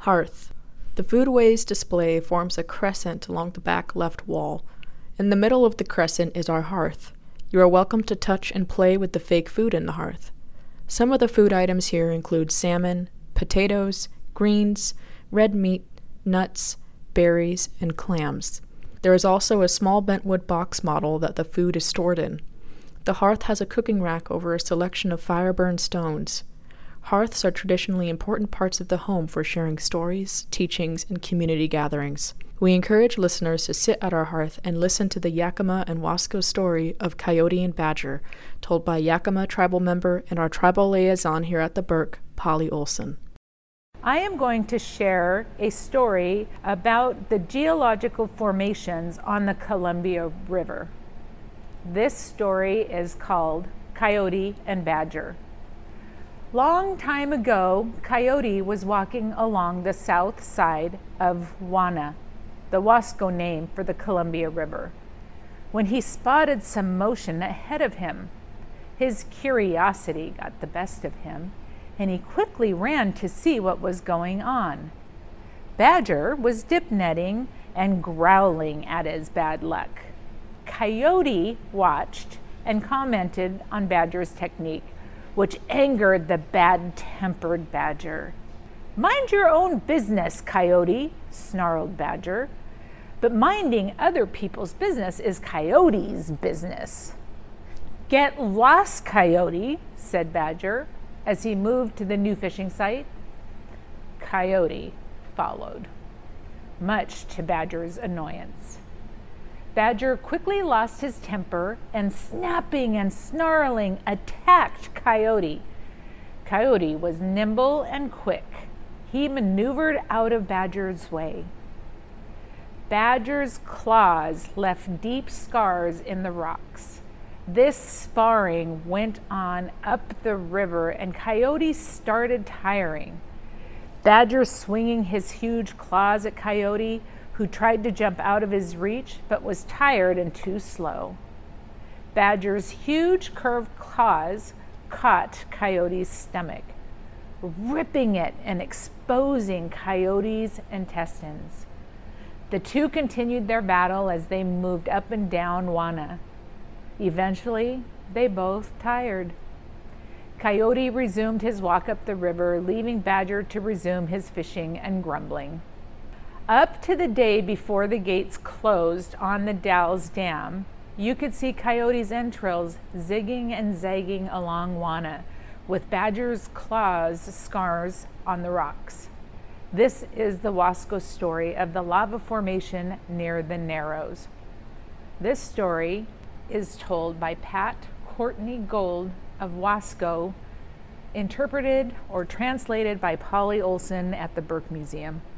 Hearth. The foodways display forms a crescent along the back left wall. In the middle of the crescent is our hearth. You are welcome to touch and play with the fake food in the hearth. Some of the food items here include salmon, potatoes, greens, red meat, nuts, berries, and clams. There is also a small bentwood box model that the food is stored in. The hearth has a cooking rack over a selection of fire-burned stones. Hearths are traditionally important parts of the home for sharing stories, teachings, and community gatherings. We encourage listeners to sit at our hearth and listen to the Yakima and Wasco story of Coyote and Badger, told by Yakima tribal member and our tribal liaison here at the Burke, Polly Olson. I am going to share a story about the geological formations on the Columbia River. This story is called Coyote and Badger. Long time ago, Coyote was walking along the south side of Wana, the Wasco name for the Columbia River, when he spotted some motion ahead of him. His curiosity got the best of him, and he quickly ran to see what was going on. Badger was dip netting and growling at his bad luck. Coyote watched and commented on Badger's technique, which angered the bad-tempered Badger. "Mind your own business, Coyote," snarled Badger. "But minding other people's business is Coyote's business." "Get lost, Coyote," said Badger as he moved to the new fishing site. Coyote followed, much to Badger's annoyance. Badger quickly lost his temper and, snapping and snarling, attacked Coyote. Coyote was nimble and quick. He maneuvered out of Badger's way. Badger's claws left deep scars in the rocks. This sparring went on up the river, and Coyote started tiring. Badger swinging his huge claws at Coyote, who tried to jump out of his reach but was tired and too slow. Badger's huge curved claws caught Coyote's stomach, ripping it and exposing Coyote's intestines. The two continued their battle as they moved up and down Wana. Eventually, they both tired. Coyote resumed his walk up the river, leaving Badger to resume his fishing and grumbling. Up to the day before the gates closed on the Dalles Dam, you could see Coyote's entrails zigging and zagging along Wana, with Badger's claws scars on the rocks. This is the Wasco story of the lava formation near the Narrows. This story is told by Pat Courtney Gold of Wasco, interpreted or translated by Polly Olson at the Burke Museum.